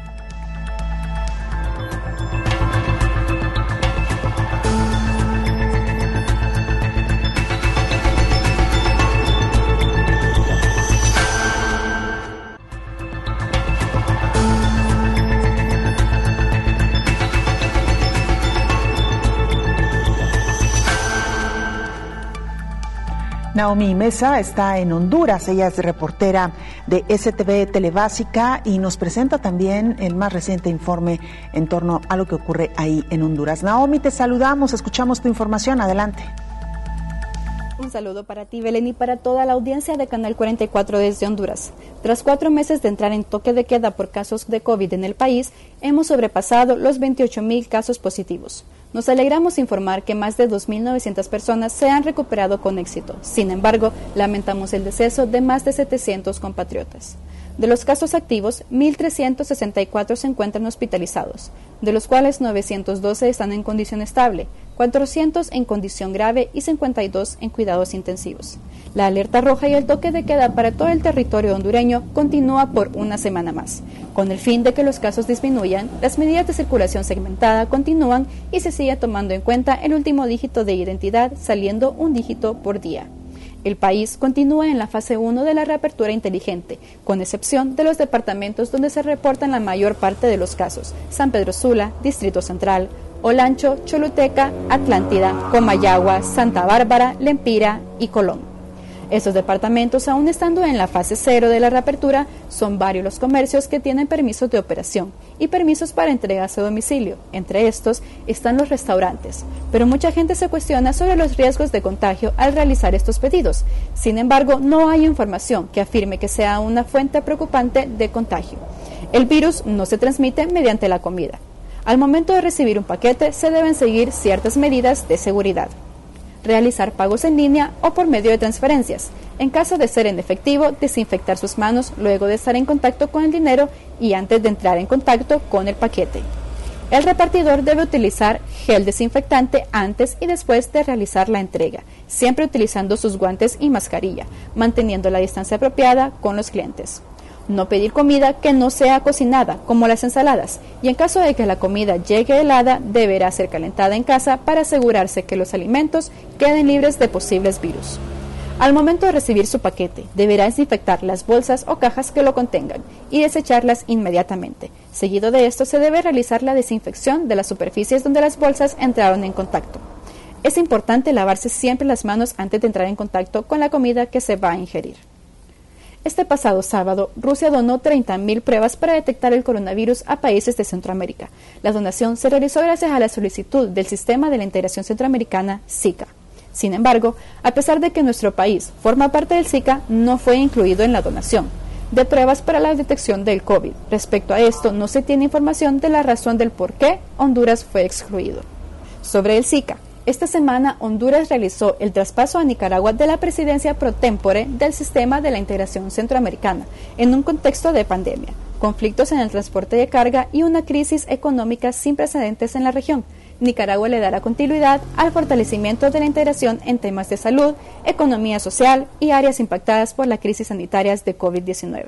Naomi Mesa está en Honduras, ella es reportera de STV Telebásica y nos presenta también el más reciente informe en torno a lo que ocurre ahí en Honduras. Naomi, te saludamos, escuchamos tu información, adelante. Un saludo para ti, Belén, y para toda la audiencia de Canal 44 desde Honduras. Tras 4 meses de entrar en toque de queda por casos de COVID en el país, hemos sobrepasado los 28,000 casos positivos. Nos alegramos informar que más de 2.900 personas se han recuperado con éxito. Sin embargo, lamentamos el deceso de más de 700 compatriotas. De los casos activos, 1.364 se encuentran hospitalizados, de los cuales 912 están en condición estable, 400 en condición grave y 52 en cuidados intensivos. La alerta roja y el toque de queda para todo el territorio hondureño continúa por una semana más. Con el fin de que los casos disminuyan, las medidas de circulación segmentada continúan y se sigue tomando en cuenta el último dígito de identidad, saliendo un dígito por día. El país continúa en la fase 1 de la reapertura inteligente, con excepción de los departamentos donde se reportan la mayor parte de los casos: San Pedro Sula, Distrito Central, Olancho, Choluteca, Atlántida, Comayagua, Santa Bárbara, Lempira y Colón. Estos departamentos, aún estando en la fase 0 de la reapertura, son varios los comercios que tienen permisos de operación y permisos para entregas a domicilio. Entre estos están los restaurantes, pero mucha gente se cuestiona sobre los riesgos de contagio al realizar estos pedidos. Sin embargo, no hay información que afirme que sea una fuente preocupante de contagio. El virus no se transmite mediante la comida. Al momento de recibir un paquete, se deben seguir ciertas medidas de seguridad. Realizar pagos en línea o por medio de transferencias. En caso de ser en efectivo, desinfectar sus manos luego de estar en contacto con el dinero y antes de entrar en contacto con el paquete. El repartidor debe utilizar gel desinfectante antes y después de realizar la entrega, siempre utilizando sus guantes y mascarilla, manteniendo la distancia apropiada con los clientes. No pedir comida que no sea cocinada, como las ensaladas, y en caso de que la comida llegue helada, deberá ser calentada en casa para asegurarse que los alimentos queden libres de posibles virus. Al momento de recibir su paquete, deberá desinfectar las bolsas o cajas que lo contengan y desecharlas inmediatamente. Seguido de esto, se debe realizar la desinfección de las superficies donde las bolsas entraron en contacto. Es importante lavarse siempre las manos antes de entrar en contacto con la comida que se va a ingerir. Este pasado sábado, Rusia donó 30.000 pruebas para detectar el coronavirus a países de Centroamérica. La donación se realizó gracias a la solicitud del Sistema de la Integración Centroamericana, SICA. Sin embargo, a pesar de que nuestro país forma parte del SICA, no fue incluido en la donación de pruebas para la detección del COVID. Respecto a esto, no se tiene información de la razón del por qué Honduras fue excluido. Sobre el SICA. Esta semana, Honduras realizó el traspaso a Nicaragua de la presidencia pro tempore del Sistema de la Integración Centroamericana, en un contexto de pandemia, conflictos en el transporte de carga y una crisis económica sin precedentes en la región. Nicaragua le dará continuidad al fortalecimiento de la integración en temas de salud, economía social y áreas impactadas por la crisis sanitaria de COVID-19.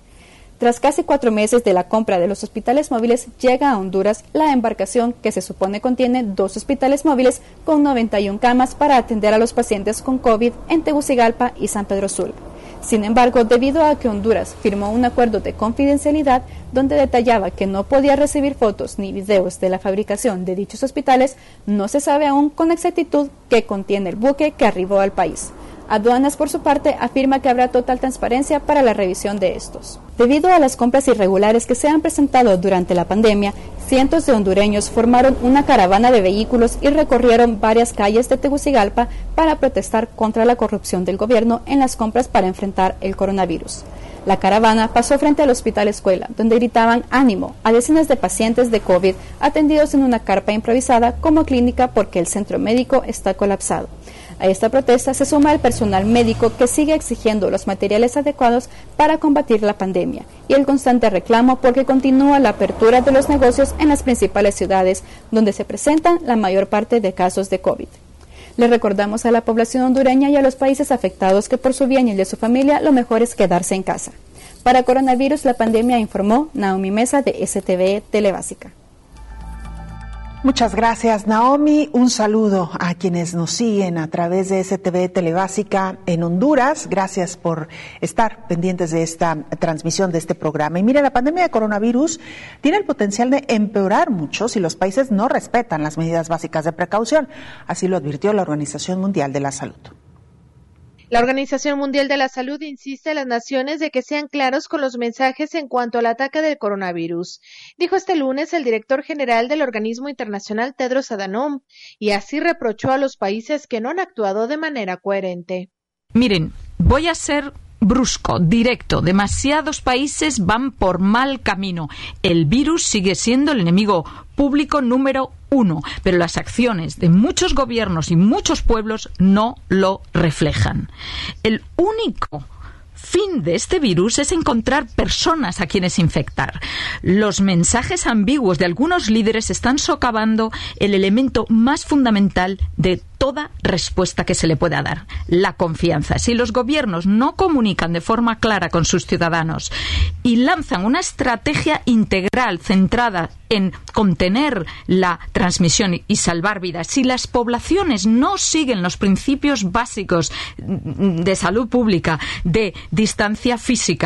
Tras casi 4 meses de la compra de los hospitales móviles, llega a Honduras la embarcación que se supone contiene 2 hospitales móviles con 91 camas para atender a los pacientes con COVID en Tegucigalpa y San Pedro Sula. Sin embargo, debido a que Honduras firmó un acuerdo de confidencialidad donde detallaba que no podía recibir fotos ni videos de la fabricación de dichos hospitales, no se sabe aún con exactitud qué contiene el buque que arribó al país. Aduanas, por su parte, afirma que habrá total transparencia para la revisión de estos. Debido a las compras irregulares que se han presentado durante la pandemia, cientos de hondureños formaron una caravana de vehículos y recorrieron varias calles de Tegucigalpa para protestar contra la corrupción del gobierno en las compras para enfrentar el coronavirus. La caravana pasó frente al Hospital Escuela, donde gritaban ánimo a decenas de pacientes de COVID atendidos en una carpa improvisada como clínica porque el centro médico está colapsado. A esta protesta se suma el personal médico que sigue exigiendo los materiales adecuados para combatir la pandemia y el constante reclamo porque continúa la apertura de los negocios en las principales ciudades donde se presentan la mayor parte de casos de COVID. Le recordamos a la población hondureña y a los países afectados que por su bien y el de su familia lo mejor es quedarse en casa. Para Coronavirus la Pandemia, informó Naomi Mesa de STV Telebásica. Muchas gracias, Naomi. Un saludo a quienes nos siguen a través de STV Telebásica en Honduras. Gracias por estar pendientes de esta transmisión de este programa. Y mire, la pandemia de coronavirus tiene el potencial de empeorar mucho si los países no respetan las medidas básicas de precaución. Así lo advirtió la Organización Mundial de la Salud. La Organización Mundial de la Salud insiste a las naciones de que sean claros con los mensajes en cuanto al ataque del coronavirus, dijo este lunes el director general del organismo internacional Tedros Adhanom, y así reprochó a los países que no han actuado de manera coherente. Miren, voy a ser brusco, directo. Demasiados países van por mal camino. El virus sigue siendo el enemigo público número 1, pero las acciones de muchos gobiernos y muchos pueblos no lo reflejan. El único fin de este virus es encontrar personas a quienes infectar. Los mensajes ambiguos de algunos líderes están socavando el elemento más fundamental de toda respuesta que se le pueda dar, la confianza. Si los gobiernos no comunican de forma clara con sus ciudadanos y lanzan una estrategia integral centrada en contener la transmisión y salvar vidas, si las poblaciones no siguen los principios básicos de salud pública, de distancia física,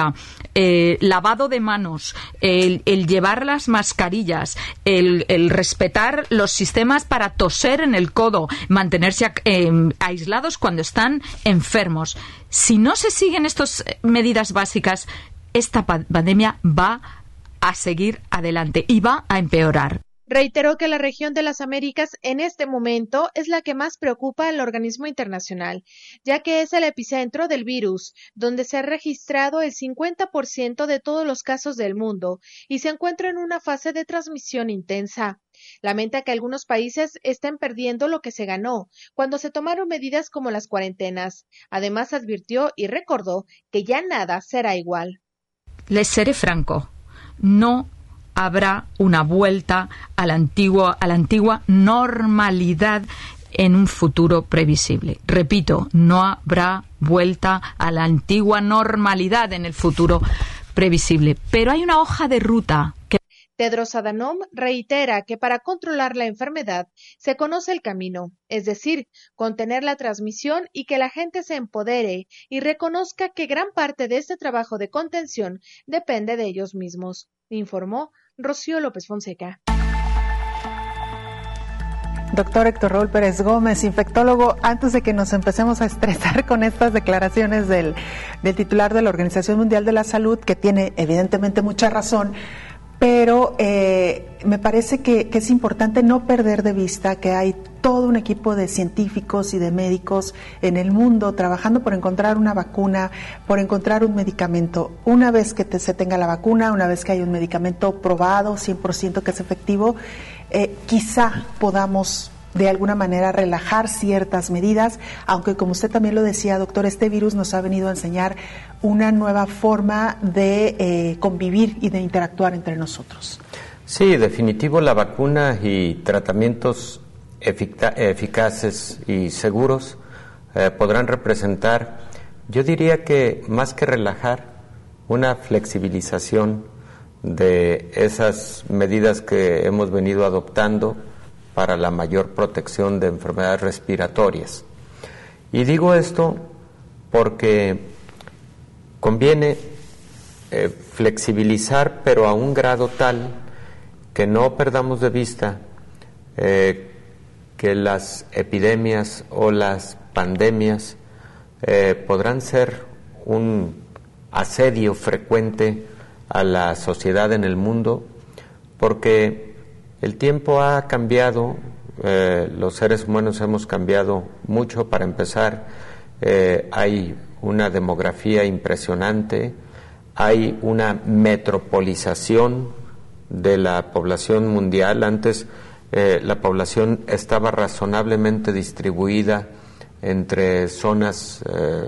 lavado de manos, el llevar las mascarillas, el respetar los sistemas para toser en el codo, mantenerse aislados cuando están enfermos. Si no se siguen estas medidas básicas, esta pandemia va a seguir adelante y va a empeorar. Reiteró que la región de las Américas en este momento es la que más preocupa al organismo internacional, ya que es el epicentro del virus, donde se ha registrado el 50% de todos los casos del mundo y se encuentra en una fase de transmisión intensa. Lamenta que algunos países estén perdiendo lo que se ganó cuando se tomaron medidas como las cuarentenas. Además, advirtió y recordó que ya nada será igual. Les seré franco, no habrá una vuelta a la antigua normalidad en un futuro previsible. Repito, no habrá vuelta a la antigua normalidad en el futuro previsible. Pero hay una hoja de ruta que... Tedros Adhanom reitera que para controlar la enfermedad se conoce el camino, es decir, contener la transmisión y que la gente se empodere y reconozca que gran parte de este trabajo de contención depende de ellos mismos, informó Rocío López Fonseca. Doctor Héctor Raúl Pérez Gómez, infectólogo, antes de que nos empecemos a estresar con estas declaraciones del titular de la Organización Mundial de la Salud, que tiene evidentemente mucha razón, pero me parece que es importante no perder de vista que hay todo un equipo de científicos y de médicos en el mundo trabajando por encontrar una vacuna, por encontrar un medicamento. Una vez que se tenga la vacuna, una vez que hay un medicamento probado, 100% que es efectivo, quizá podamos de alguna manera relajar ciertas medidas, aunque como usted también lo decía, doctor, este virus nos ha venido a enseñar una nueva forma de convivir y de interactuar entre nosotros. Sí, definitivo, la vacuna y tratamientos eficaces y seguros podrán representar, yo diría que más que relajar, una flexibilización de esas medidas que hemos venido adoptando para la mayor protección de enfermedades respiratorias. Y digo esto porque conviene flexibilizar, pero a un grado tal que no perdamos de vista que las epidemias o las pandemias podrán ser un asedio frecuente a la sociedad en el mundo, porque el tiempo ha cambiado, los seres humanos hemos cambiado mucho. Para empezar, hay una demografía impresionante, hay una metropolización de la población mundial. Antes la población estaba razonablemente distribuida entre zonas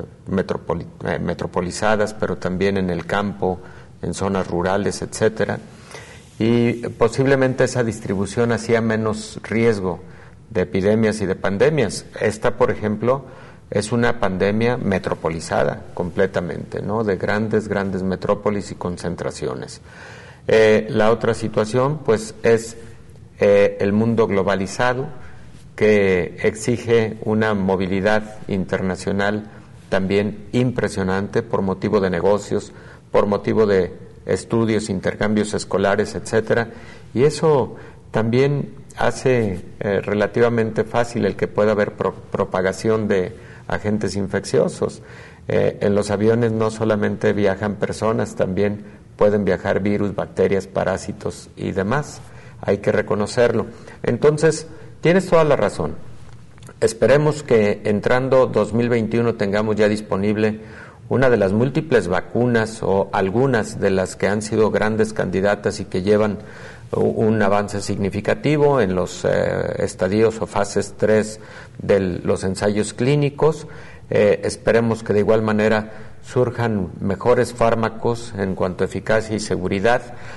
metropolizadas, pero también en el campo, en zonas rurales, etcétera. Y posiblemente esa distribución hacía menos riesgo de epidemias y de pandemias. Esta, por ejemplo, es una pandemia metropolizada completamente, ¿no? De grandes metrópolis y concentraciones. La otra situación, pues, es el mundo globalizado, que exige una movilidad internacional también impresionante por motivo de negocios, por motivo de estudios, intercambios escolares, etcétera, y eso también hace relativamente fácil el que pueda haber propagación de agentes infecciosos. En los aviones no solamente viajan personas, también pueden viajar virus, bacterias, parásitos y demás. Hay que reconocerlo. Entonces, tienes toda la razón. Esperemos que entrando 2021 tengamos ya disponible una de las múltiples vacunas o algunas de las que han sido grandes candidatas y que llevan un avance significativo en los estadios o fases 3 de los ensayos clínicos. Esperemos que de igual manera surjan mejores fármacos en cuanto a eficacia y seguridad,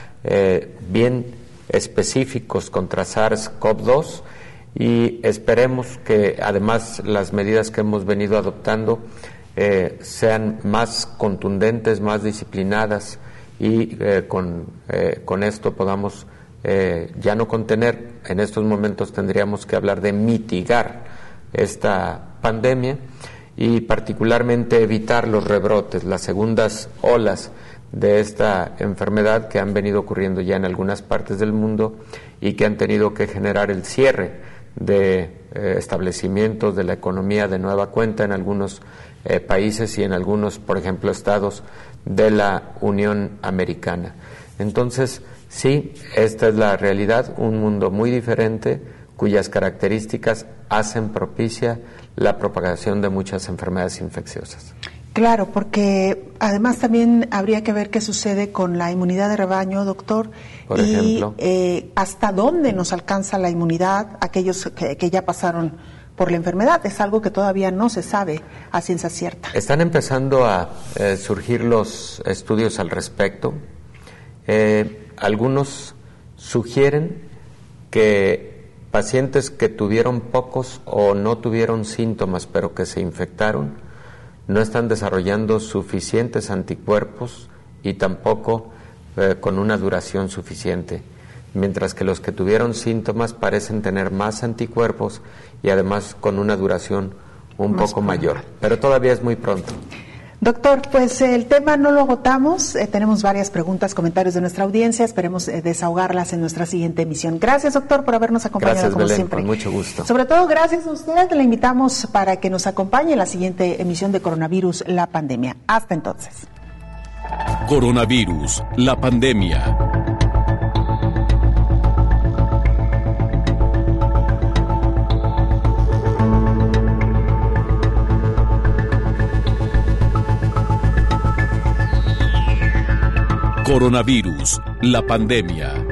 bien específicos contra SARS-CoV-2, y esperemos que además las medidas que hemos venido adoptando sean más contundentes, más disciplinadas, y con esto podamos ya no contener. En estos momentos tendríamos que hablar de mitigar esta pandemia y particularmente evitar los rebrotes, las segundas olas de esta enfermedad que han venido ocurriendo ya en algunas partes del mundo y que han tenido que generar el cierre de establecimientos de la economía de nueva cuenta en algunos países y en algunos, por ejemplo, estados de la Unión Americana. Entonces, sí, esta es la realidad, un mundo muy diferente cuyas características hacen propicia la propagación de muchas enfermedades infecciosas. Claro, porque además también habría que ver qué sucede con la inmunidad de rebaño, doctor. Por ejemplo. ¿Hasta dónde nos alcanza la inmunidad aquellos que ya pasaron por la enfermedad? Es algo que todavía no se sabe a ciencia cierta. Están empezando a surgir los estudios al respecto. Algunos sugieren que pacientes que tuvieron pocos o no tuvieron síntomas, pero que se infectaron, no están desarrollando suficientes anticuerpos y tampoco con una duración suficiente, mientras que los que tuvieron síntomas parecen tener más anticuerpos y además con una duración un poco mayor, pero todavía es muy pronto. Doctor, pues el tema no lo agotamos, tenemos varias preguntas, comentarios de nuestra audiencia, esperemos desahogarlas en nuestra siguiente emisión. Gracias, doctor, por habernos acompañado. Gracias, como Belén, siempre. con mucho gusto. Sobre todo, gracias a usted, le invitamos para que nos acompañe en la siguiente emisión de Coronavirus, la pandemia. Hasta entonces. Coronavirus, la pandemia. Coronavirus, la pandemia.